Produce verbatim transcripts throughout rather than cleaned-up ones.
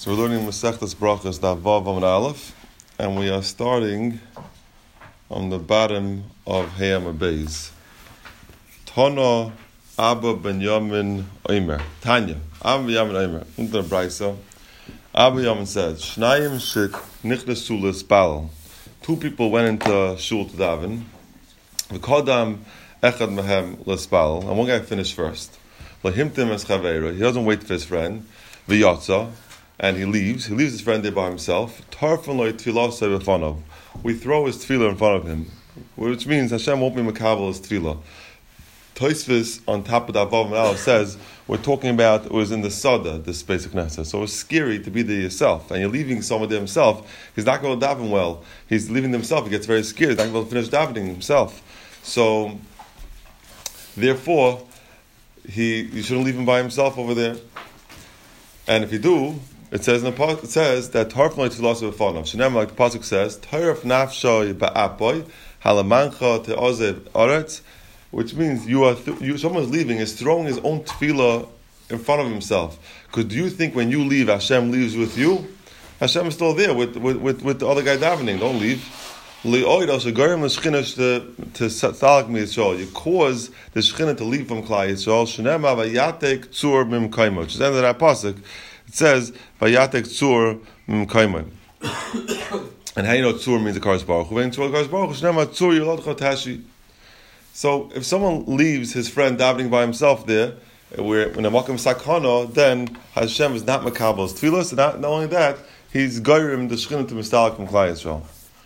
So we're learning Masechtas Brachos Daf Vav Amud Aleph, and we are starting on the bottom of Hayam Beis. Tana Abba Ben Yamin Omer. Tanya Abba Ben Yamin Omer. Unter Brayso. Abba Yamin said, Shnayim shik nichnasu l'spalel. Two people went into shul to daven. V'kodam echad mehem l'spalel. And one guy finished first. Lahimtim es chaveira. He doesn't wait for his friend. V'yotza. And he leaves. He leaves his friend there by himself. Tarfon lo tefillah b'fanav. We throw his tefillah in front of him, which means Hashem won't be makabel his tefillah. Tosfos on top of that Vav Amud Aleph says we're talking about it was in the Sada, this basic Knesset. So it's scary to be there yourself, and you're leaving someone there himself. He's not going to daven well. He's leaving himself. He gets very scared. He's not going to finish davening himself. So therefore, he you shouldn't leave him by himself over there. And if you do, it says in the it says that Tarfon Tefillah b'fanav. Shneim, like the pasuk says, Tarf nafsho ba'apoy halamancha te'ozev aretz, which means you are th- you someone's leaving is throwing his own tefillah in front of himself. Because do you think when you leave, Hashem leaves with you? Hashem is still there with with, with, with the other guy davening. Don't leave. You cause the Shekhinah to leave from Klal Yisrael. Shneim vayatek tzur mim kaimo. Which is the end of that pasuk. It says, "Vayatek tzur m'kaimim." And how you know tzur means a Kadosh Baruch Hu? When tzur Kadosh Baruch Hu, shnema tzur yolodcha tashi. So if someone leaves his friend davening by himself there, where when a makom sakana, then Hashem is not makabel's tefillos, and not, not only that, he's goyrim the Shekhinah to mistalik from Klal Yisrael.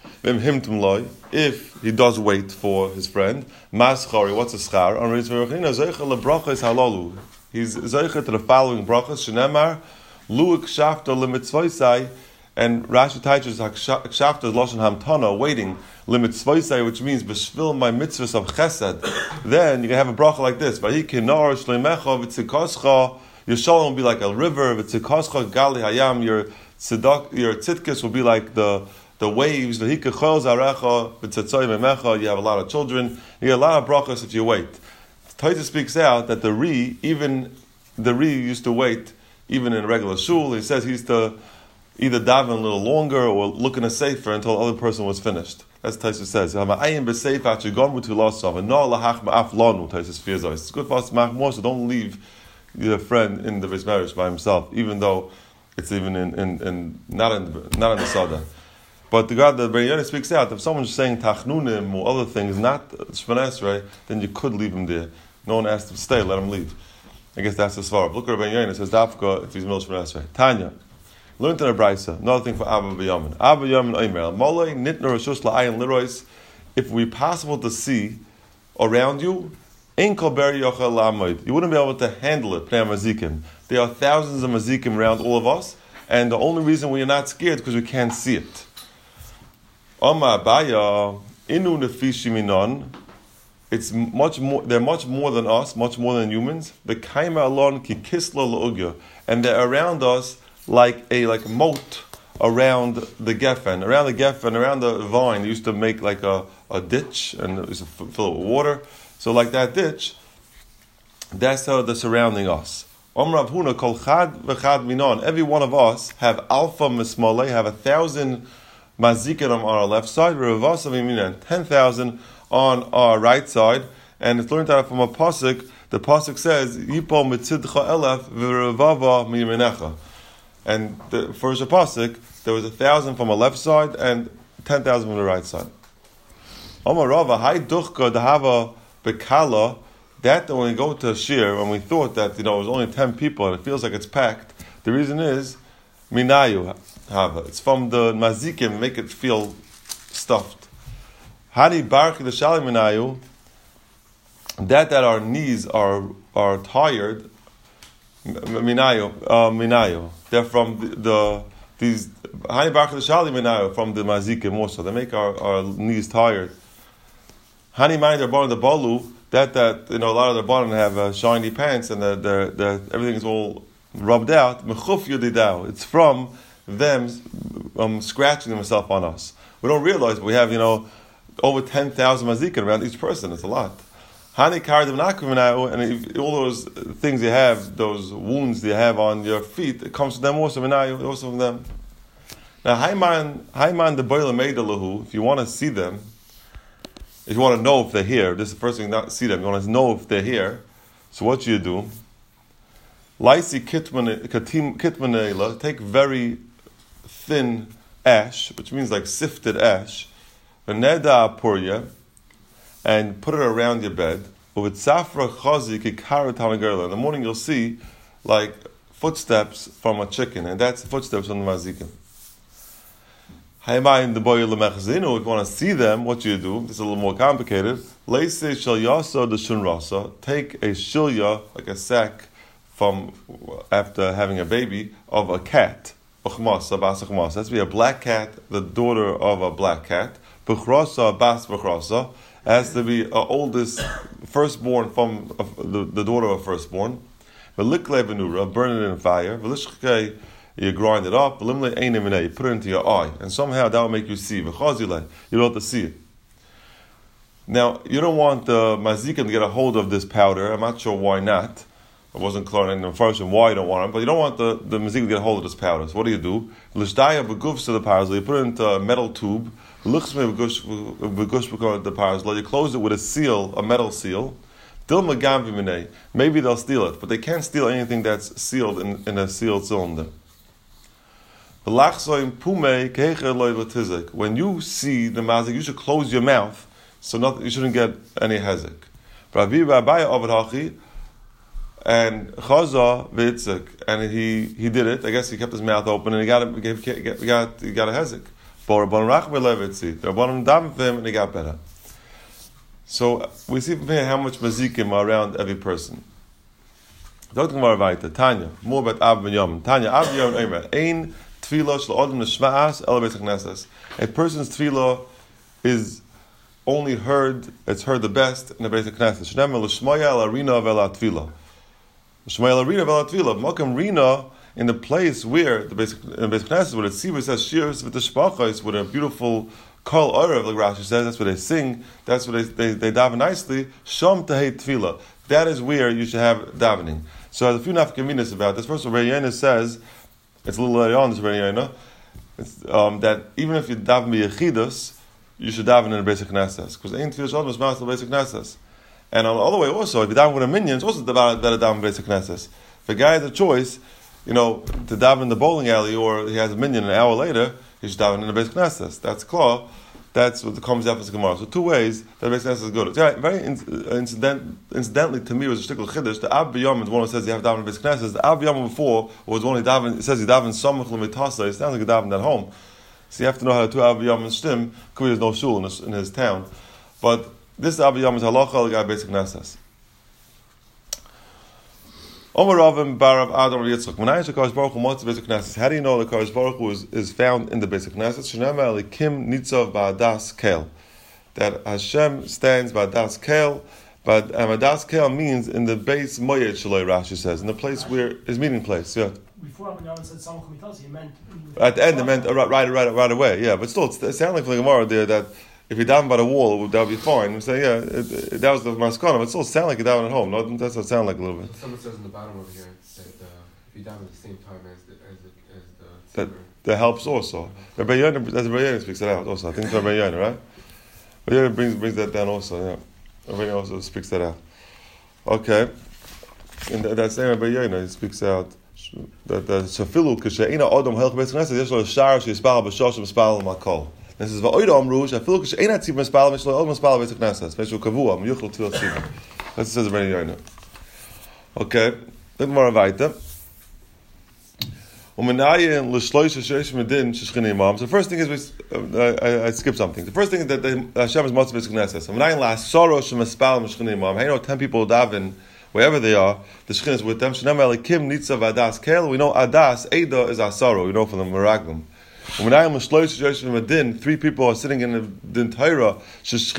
If he does wait for his friend, maschari, what's a schar? On Ritzvah zeicha lebrachos halalu. He's zeicha to the following brachos. Shenemar. Lu kshafta limitzvoisai, and Rashi teaches kshafta is lashon hamtana, waiting limitzvoisai, which means b'shvil my mitzvahs of chesed. Then you can have a bracha like this: Vayikinar shleimecha v'tzikoscha. Your shalom will be like a river. V'tzikoscha gali hayam. Your tzedak, your tzidkis will be like the the waves. V'hikachol zarecha v'tzetzoy memecha. You have a lot of children. You get a lot of brachas if you wait. Taita speaks out that the Ri, even the Ri used to wait. Even in a regular shul, he says he used to either daven a little longer or look in a sefer until the other person was finished. That's what Taisa says. It's good for us to make more, so don't leave your friend in the Beis Medrash by himself, even though it's even in, in, in not in the, not in the Sada. But the God, the Beryani speaks out, if someone's saying tachnunim or other things, not Shemona Esrei, then you could leave him there. No one asked him to stay, let him leave. I guess that's the svar. Look at Rabbi Yoina. It says Dafka if he's middle Shemona Esrei. Tanya, learn to the Brayso. Another thing for Abba B'Yamin. Abba B'Yamin Omer Molei Nitner Rishus La'ayin Lirois. If we possible to see around you, Ein Kol Ber Yochel La'amoid. You wouldn't be able to handle it. Pnei Mazikim. There are thousands of Mazikim around all of us, and the only reason we are not scared is because we can't see it. Oma Abaya Inu Nefishi Minon. It's much more. They're much more than us, much more than humans. The kaima alon ki kisla leugya, and they're around us like a like moat around the geffen, around the geffen, around the vine. They used to make like a, a ditch, and it used to fill it with water. So like that ditch, that's how they're surrounding us. Om Rav Huna kol chad v'chad minon. Every one of us have alpha mismale, have a thousand mazikim on our left side, revasa v'minan, ten thousand on our right side, and it's learned out from a pasuk. The pasuk says, "Yipol mitzidcha elef v'revava miyimenecha," and the first pasuk there was a thousand from the left side and ten thousand from the right side. Omar Rava, hay duchka dahava bekala. That when we go to shir, when we thought that you know it was only ten people and it feels like it's packed, the reason is minayu hava. It's from the mazikim, make it feel stuffed. Hani barchi the shaliminayu, that that our knees are are tired. Minayu, uh, minayu. They're from the, the these hani barchi the shaliminayu from the mazikim also. They make our, our knees tired. Hani mind their bottom the balu. That that you know a lot of the bottom have uh, shiny pants and the the, the everything is all rubbed out. Mechuf yudidau. It's from them um, scratching themselves on us. We don't realize we have you know. Over ten thousand mazikin around each person. It's a lot. Hani kardim nakvinayu, and if all those things you have, those wounds you have on your feet, it comes from them also. Minayu, also from them. Now, Haiman, Haiman the boiler made the lahu. If you want to see them, if you want to know if they're here, this is the first thing. Not see them. You want to know if they're here. So what you do? Laisi kitmanela. Take very thin ash, which means like sifted ash. Veneda purya. And put it around your bed. With safra chazi kikaru tanagerla. In the morning you'll see like footsteps from a chicken, and that's footsteps from the mazikim. Haymayin the boy lemechzinu. If you want to see them, what do you do? This is a little more complicated. Leise shel yasa the shunrasa. Take a shilya, like a sack from after having a baby of a cat. Uchmasa bas uchmasa. That's to be a black cat, the daughter of a black cat. B'chrasa bas b'chrasa. Has to be a oldest firstborn from uh, the, the daughter of a firstborn. V'likle v'nura, burn it in fire. V'lishchei, you grind it up. V'limle einim v'nei, you put it into your eye, and somehow that will make you see. V'chazile, you don't have to see it. Now, you don't want the mazikim to get a hold of this powder. I'm not sure why not. I wasn't clear in the first one why you don't want it, but you don't want the, the mazikim to get a hold of this powder. So what do you do? L'shdaya b'gufs to the powder, you put it into a metal tube. You close it with a seal, a metal seal. Maybe they'll steal it, but they can't steal anything that's sealed in, in a sealed cylinder. When you see the mazik, you should close your mouth, so not, you shouldn't get any hezek. And Chaza v'itzik, and he he did it. I guess he kept his mouth open, and he got a, he got he got, he got a hezek. But Rabban Rachbe levitzi, the Rabbanim davened for him, and he got better. So we see from here how much mazikim are around every person. Talking about Ravaita, Tanya, more about Ab ben Yom. Tanya, Ab ben Yom Eimer, Ein tefillah shel Adam neshma'as el beis hakneses. A person's tefillah is only heard, it's heard the best in the beis hakneses. Shneimar l'shmoya el arina v'el tefillah. L'shmoya el arina v'el tefillah. Makam rina, in the place where the basic in the basic Knesset, where the Tzibur says shirs with the shpachos, with a beautiful kol orav, like Rashi says, that's where they sing, that's where they they, they daven nicely. Shom tahei tefillah. That is where you should have davening. So there's a few nafkaminas about this. First of all, Rayana says, it's a little later on this Rayana, um, that even if you daven b'yechidus, you should daven in the basic Knesset, because ain't tefillah shalom is mas the basic Knesset. And on the other way also, if you daven with a minion, it's also better daven basic Knesset. If a guy has a choice, you know, to daven in the bowling alley, or he has a minion an hour later, he should daven in the Beis Knesset. That's klar. That's what comes after the Gemara. So two ways that the Beis Knesset is good. It's very incident, incidentally, to me, it was a shtickle chiddush. The Ab B'Yom is one who says you have to daven in the Beis Knesset. The Ab B'Yom before was one who daven. It says he daven samach l'mitasa. It sounds like he daven at home. So you have to know how to do Ab B'Yom and shtim. Because there's no shul in his, in his town. But this Ab B'Yom is halacha l'gai Beis Knesset. Omer Ravim Barav Adam Yitzchak. When I say Kadosh Baruch Hu Motzi Beis Knesset, how do you know that Kadosh Baruch Hu is, is found in the Beis Knesset? Shenema Elikim Nitzav Ba'adas Kel. That Hashem stands Ba'adas Kel, but Ba'adas Kel means in the base Moyed Shaloi. Rashi says in the place where his meeting place. Yeah. Before Rabbi Yonah said Samach Mitasi, he meant at the end. It meant right, right, right, right away. Yeah, but still, it sounds like for the Gemara there that if you down by the wall, that would be fine. We say, yeah, it, it, that was the maskana, but it still sound like you down at home. No, that's what it sound like a little bit. Someone says in the bottom over here that uh, if you down at the same time as the as the, as the that, that helps also. Rabbi Yonah, that's Rabbi Yonah speaks that out also. I think it's Rabbi Yonah, right? Rabbi Yonah brings brings that down also. Yeah, Rabbi Yonah also speaks that out. Okay, and that, that same Rabbi Yonah he speaks out that that shafilu k'she'ina adam helch beis knesset yesh lo shar sheyispal b'shoshem spal makol. This is what Oida Amrush. I feel like she ain't had tzibur spal, mishlo old spal beis knesset. Special kavua, miyuchel tefillah tzibur. That's says Rabbi Yonah. Okay, then more weiter. Umenayin l'shloish sheish medin sheshchini imam. So the first thing is we, uh, I, I skipped something. The first thing is that the Hashem is motzei beis knesset. Umenayin la'asoro shemaspal meshchini imam. Hey, you know, ten people daven wherever they are. The shechin is with them. Shenam elikim nitzav adas kel. We know adas eda is asaro. We know from the meraglim. Three people are sitting in the din Torah. So you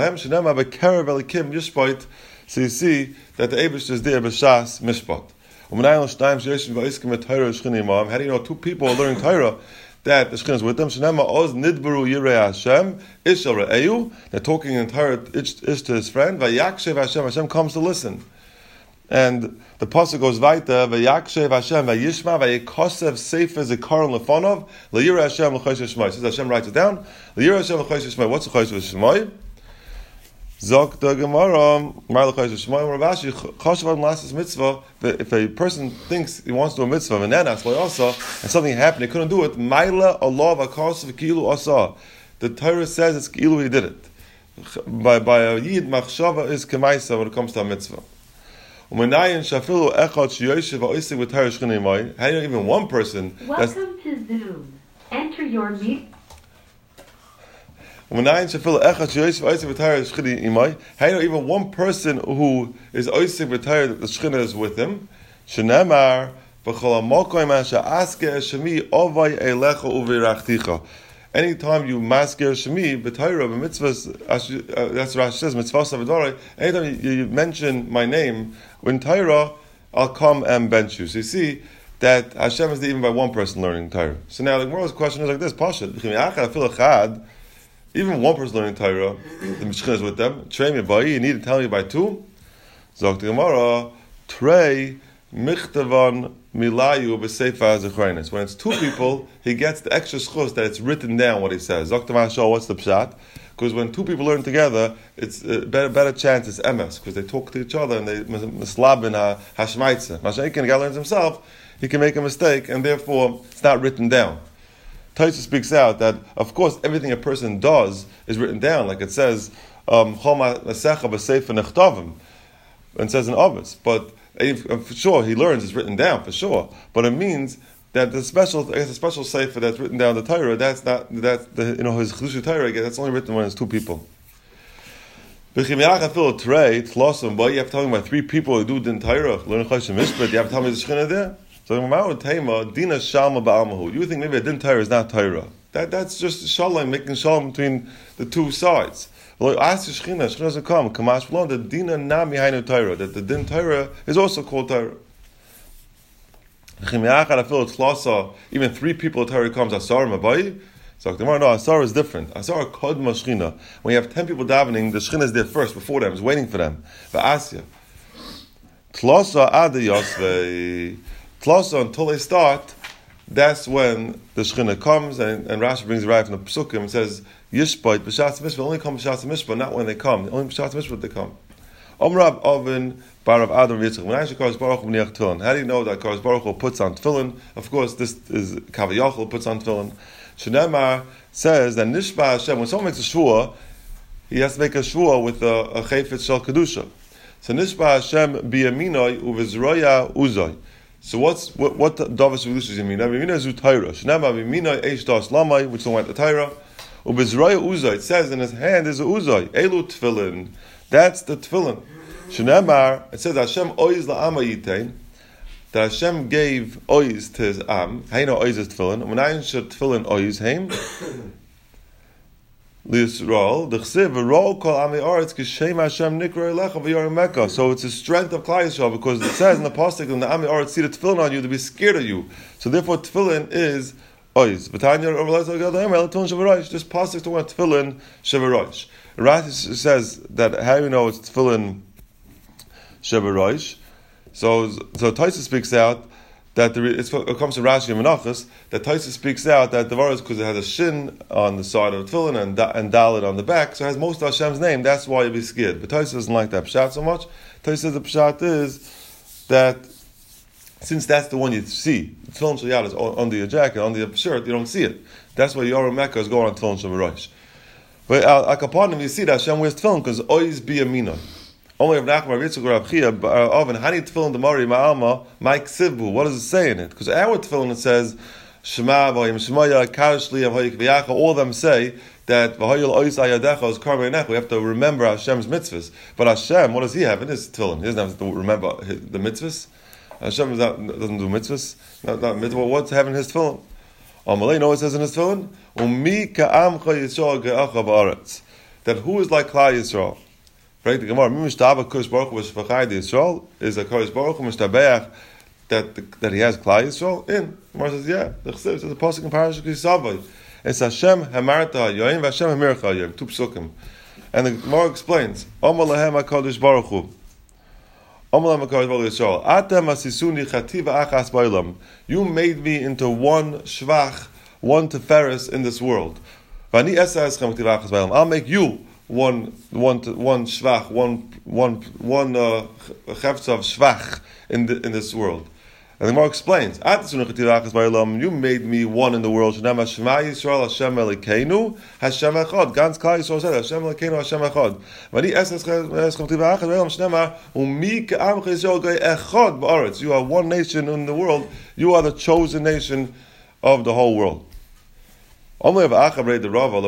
see that the Eibush is there b'shas mishpat. How do you know two people are learning Torah? that the Shekhinah is with them. Shenema oz nidbaru yirei Hashem ishal re'eu. They're talking in Torah ish, ish to his friend. Vayakshev Hashem. Hashem comes to listen. And the pasuk goes weiter. Vayakshev Hashem vayishma vayikosev sefer zikaron lefonov leyirei Hashem l'choshev shmoi. Says Hashem writes it down. Leyirei Hashem l'choshev shmoi. What's the choshev shmoi? Zok the Gemara, Rabashi, Choshev last mitzvah. If a person thinks he wants to do a mitzvah, and then that's why also, and something happened, he couldn't do it. Maila Allah v'Kasav kilu asa. The Torah says it's kilu he did it. By by a yid machshava is kemaisa when it comes to a mitzvah. Umenayin shafilu echad sheyoshev ha'oisik with Torah shchinei mai. How do you know even one person? Welcome to Zoom. Enter your meet. How do you know even one person who is oisik v'tayr that the Shekhinah is with him? Shenemar b'chol hamokoim asher asker shemi ovay elecha uvirachticha. Anytime you masker shemi b'tayra b'mitzvahs, that's Rashi says mitzvahs avidorei. Anytime you, you mention my name in Torah, I'll come and bench you. So you see that Hashem is even by one person learning Torah. So now the Gemara's question is like this: Pashat even one person learning Torah, the Shekhinah is with them. Trey me by you need to tell me by two. Zok the Gemara, Trey michtavan milayu b'seifa zechreinis. When it's two people, he gets the extra schus that it's written down what he says. Zok the Gemara, what's the pshat? Because when two people learn together, it's a better, better chance it's emes because they talk to each other and they mislabin hashmaitze. Mashiach, the guy learns himself, he can make a mistake and therefore it's not written down. Taisa speaks out that, of course, everything a person does is written down, like it says, um, and it says in Ovis. But for sure, he learns it's written down, for sure. But it means that the special, I guess, a special sefer that's written down the Torah, that's not, that's the, you know, his Chlushu Torah, that's only written when it's two people. But you have to tell me about three people who do the Torah, learn Choshev Mishpat, you have to tell me the Shekhinah there? So Dina Shalma Ba'amahu. You think maybe a din Torah is not Torah. That that's just shalom, making shalom between the two sides. Well, ask the Shekhinah, Shekhinah doesn't come. Kamash V'lon, the Dina Nami Hainu Torah. That the din Torah is also called Torah. Even three people Torah comes Asar Mabai. So the no, Asar is different. Asar Kodma Shekhinah. When you have ten people davening, the Shekhinah is there first before them, is waiting for them. V'asya. Tlasa Ada Yosvei. Tlasa, until they start, that's when the Shekhinah comes, and, and Rashi brings it right from the Pesukim and says, Yishbait, B'Shatz Mishpah, only come B'Shatz Mishpah, not when they come. Only B'Shatz Mishpah they come. Omrav Oven, Barav Adam Yitzchak. When actually Kadosh Baruch Hu Meniach Tefillin. How do you know that Kadosh Baruch Hu puts on Tefillin? Of course, this is Kavayachal puts on Tefillin. Shneimar says that Nishba Hashem, when someone makes a shua, he has to make a shua with a, a chayfetz shel kedusha. So Nishba Hashem biyaminoi uvizroya uzoi. So what's what what Davis Kedusha mean? Bimina zu Torah. Shnema bimina eish das lamai, which don't want the Torah. Ubizroya uzoi. It says in his hand is a uzoi. Elu tefillin. That's the tefillin. Shnemar. It says Hashem oiz la'ama yitain. That Hashem gave oiz to his am. Haino oiz is tefillin. Umenayin shel tefillin oiz heim. L'Yisrael, the Chsiv, v'rol kol ami aretz kishem Hashem nikra elecha v'yorim mekah. So it's a strength of Klal Yisrael because it says in the pasuk when the ami aretz see the tefillin on you to be scared of you. So therefore tefillin is oiz. V'tanya overlays l'gadayim el tefillin shevarosh. This pasuk to want tefillin shevarosh. Rashi says that how you know it's tefillin shevarosh. So so Taisa speaks out that the, it's, it comes to Rashi and Menachos, that Taisa speaks out that the var is because it has a shin on the side of the tefillin and, da, and dalit on the back, so it has most of Hashem's name, that's why you'll be scared. But Taisa doesn't like that pshat so much. Taisa says the pshat is that since that's the one you see, the tefillin shal is under your jacket, under your shirt, you don't see it. That's why Yoram Mecca is going on tefillin shal v'rosh. But uh, upon him you see that Hashem wears tefillin because oiz bi yamina. Only of Nachman Ritzuk Rav Chia of and Hani Tefillin Demari Ma'alma Mike Sivbu. What does it say in it? Because our Tefillin it says Shema V'Hayim Shemaya Kadosh Li V'Hayik V'Yacha. All of them say that V'Hayil Ois Ayadecha is Karmei Nech. We have to remember Hashem's mitzvahs. But Hashem, what does he have in his Tefillin? He doesn't have to remember the mitzvahs. Hashem doesn't do mitzvahs. Not, not mitzvah. What's having his Tefillin? Amalei, know what it says in his Tefillin? Umi Ka'amcha Yisrael Ge'acha Ba'aretz. That who is like Klal Yisrael? Right, the Gemara, Mishtaba Kosh Baruch was V'chai the Yisrael is a Kosh Baruch Mishtabeach that the, that he has Klal Yisrael in? Gemara says, yeah. The Chesiv says the pasuk in Parashas Kisavai. It's Hashem Hamarta Yoim Hashem Hamircha Yoim. Two psukim. And the Gemara explains, Omar Lahem HaKadosh Baruch Hu. Omar Lahem HaKadosh Baruch Yisrael. Atem asisuni chativa achas ba'olam. You made me into one shvach, one teferes in this world. V'ani esa eschem chativa achas ba'olam. I'll make you one, one, one shvach, one, one, one uh, chefetz of shvach in the, in this world. And the Gemara explains, you made me one in the world. Shema Yisrael Hashem Elokeinu Hashem Echad. Gans Klal Yisrael said Hashem Elokeinu Hashem Echad. V'ani eschem chativa achas ba'olam shnema u'mi ka'amcha Yisrael gei echad ba'aretz. You are one nation in the world. You are the chosen nation of the whole world. Okay, we know in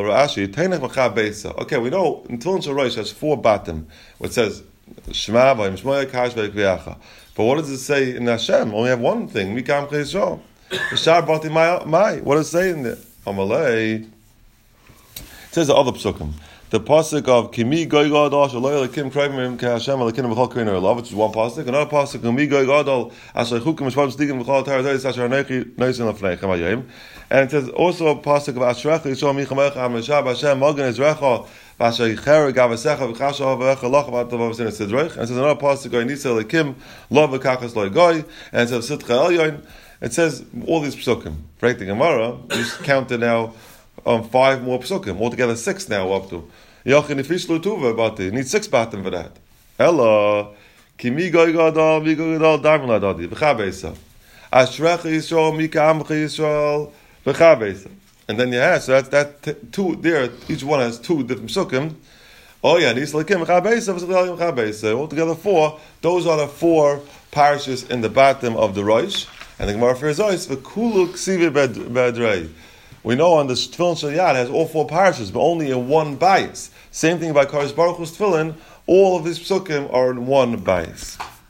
Tefillin Shel Rosh has four batim. It says Shema v'yim shmoya kash v'yikviyacha. But what does it say in Hashem? Only have one thing. Mikam Chayisrael. B'shar bati mai. What does it say in there? Amalei. It says the other psukim. The pasuk of Kimi Goy Gadol Shaloi Lekim Krayim Ke Hashem Lekim B'chol Kreinu Elav, which is one pasuk. Another pasuk Kimi Goy Gadol Asher Chukim Mishpatim Stigim B'chol Teres Asher Anechi Noisin Lefnei Chamayim. And it says also a pasuk of Ashrech Yisrael Michamecha Ameshab Hashem Mogen Ezrecha Vasher Yicher Gavasecha V'chasha V'echa Loch V'atav V'sin Sidrech. And it says another pasuk Goy Nisa Lekim Lo V'kachas Loi Goy. And it says Sitcha Elyon. It says all these psukim. Break the Gemara. Just counted now on five more psukim. Altogether six now up to. Yochin Ifishlu Tuva Bati. You need six batim for that. Ella Kimi Goy Gadol Mi Goy Gadol Darmin Ladadi V'chabesa Ashrech Yisrael Mi Ka'amcha Yisrael V'chabesa. And then you have, so that's that t- two there, each one has two different psukim. Oh yeah, Nis Lekim V'chabesa V'chabesa V'chabesa. Altogether four. Those are the four parashas in the bottom of the Rosh. And the Gemara says V'kulu Ksivi Bedrei. We know on the Tefillin Shel Yad has all four parashas, but only in one bias. Same thing by Kadosh Baruch Hu's Tefillin. All of these psukim are in one bias.